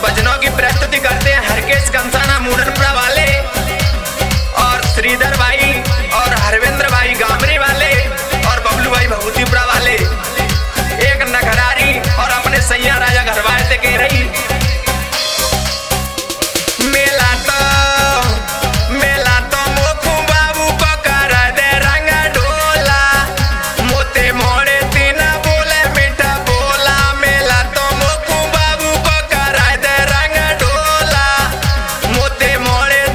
भजनों की प्रस्तुति करते हैं हरकेश कंसाना मूडनपुरा वाले और श्रीधर भाई और हरविंद्र भाई गामरी वाले और बबलू भाई भभूतिपुरा वाले। एक नगरारी और अपने सैया राजा घरवाए से कह रही मेला तो मोखू बाबू को कर दे रंग ढोला मोते मोड़े तीना बोले मीठा बोला। मेला तो मोखू बाबू को कर दे रंग ढोला मोते मोड़े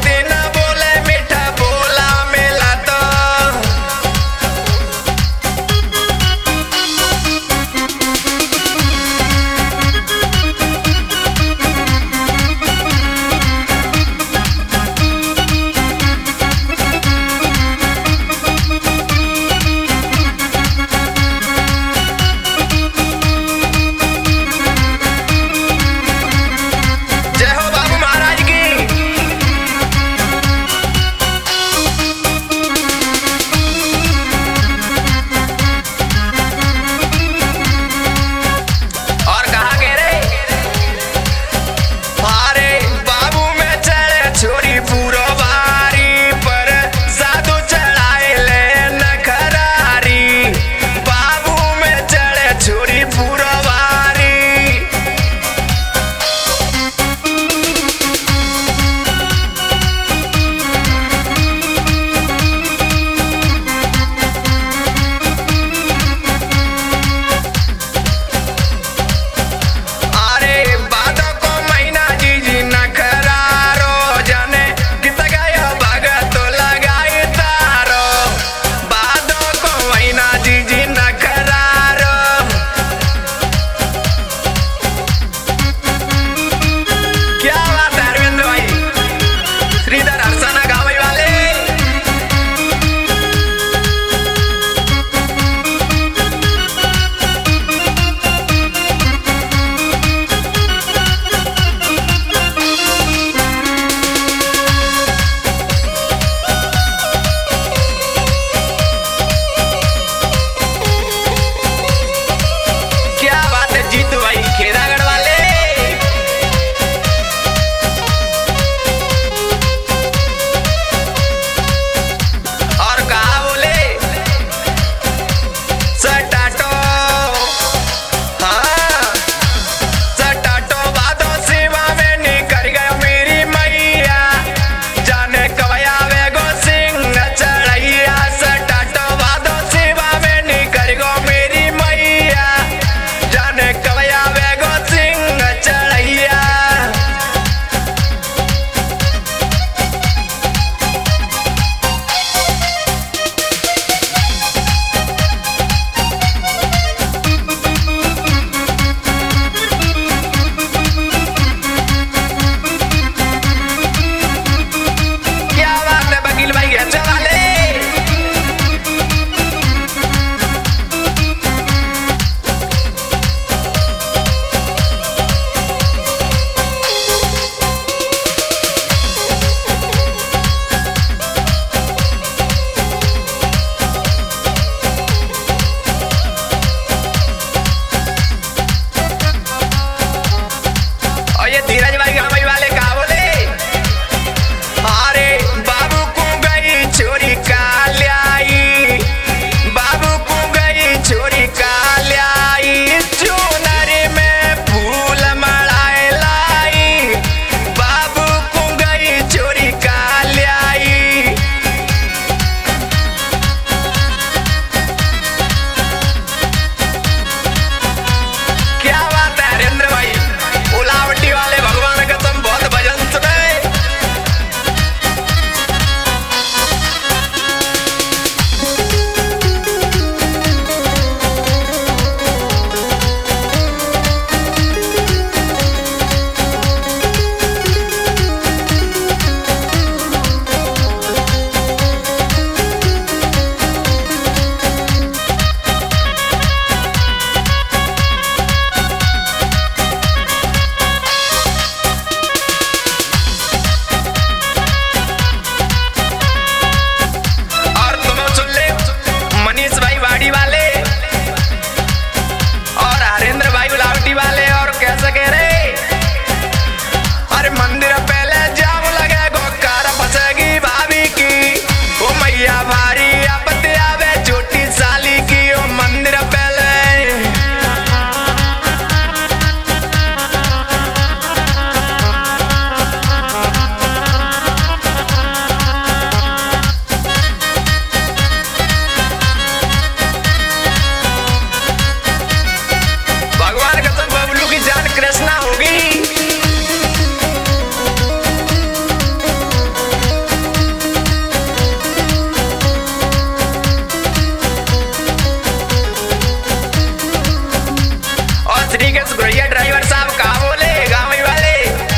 श्रीकेश गुरैया ड्राइवर साहब कहा बोले गाँव वाले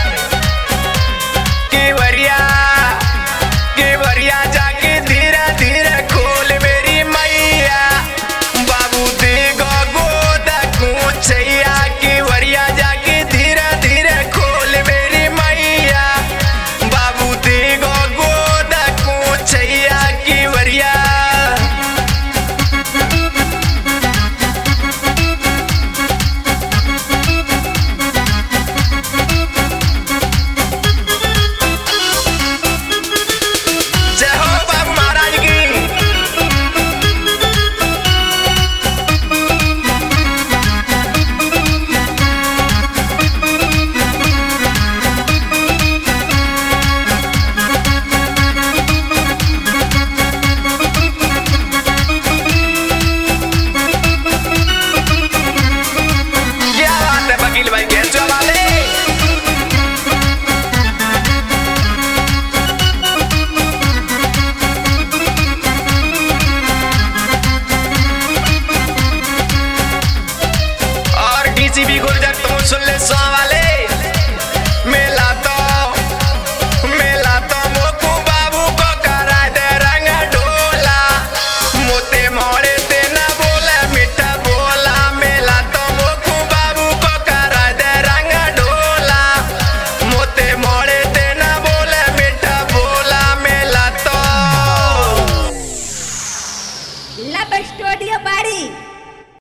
कि वरिया जाके धीरे धीरे खोल मेरी मैया बाबू दे गोद कुचैया कि वरिया जाके धीरे धीरे खोल मेरी मैया बाबू दे गोद कुचैया कि वरिया डीसीपी गुर्जर तुम सुन ले सो वाले